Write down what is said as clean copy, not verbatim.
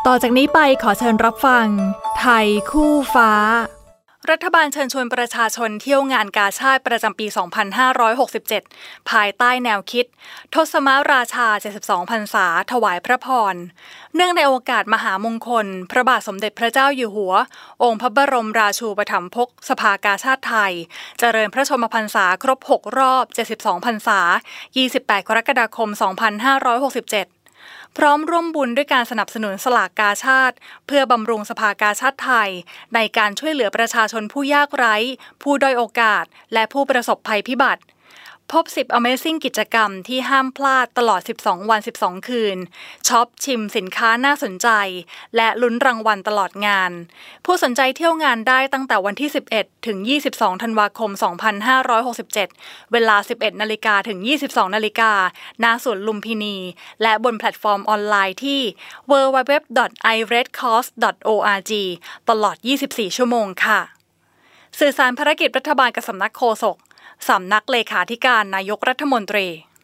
ต่อจากนี้ไปขอเชิญรับฟังไทยคู่ฟ้ารัฐบาลเชิญชวนประชาชนเที่ยวงานกาชาดประจำปี 2567 ภายใต้แนวคิดทศมราชา 72 พรรษาถวายพระพรเนื่องในโอกาสมหามงคลพระบาทสมเด็จพระเจ้าอยู่หัวองค์พระบรมราชูปถัมภกสภากาชาดไทยเจริญพระชนมพรรษาครบ 6 รอบ 72 พรรษา 28 กรกฎาคม 2567พร้อมร่วมบุญด้วยการสนับสนุนสลากกาชาดเพื่อบำรุงสภากาชาดไทยในการช่วยเหลือประชาชนผู้ยากไร้ผู้ด้อยโอกาสและผู้ประสบภัยพิบัติพบ10 Amazing กิจกรรมที่ห้ามพลาดตลอด12 วัน 12 คืนช็อปชิมสินค้าน่าสนใจและลุ้นรางวัลตลอดงานผู้สนใจเที่ยวงานได้ตั้งแต่วันที่11ถึง22ธันวาคม2567เวลา 11:00 นถึง 22:00 นณสวนลุมพินีและบนแพลตฟอร์มออนไลน์ที่ www.iredcross.org ตลอด 24 ชั่วโมงค่ะสื่อสารภารกิจรัฐบาลกับสำนักโฆษกสำนักเลขาธิการนายกรัฐมนตรี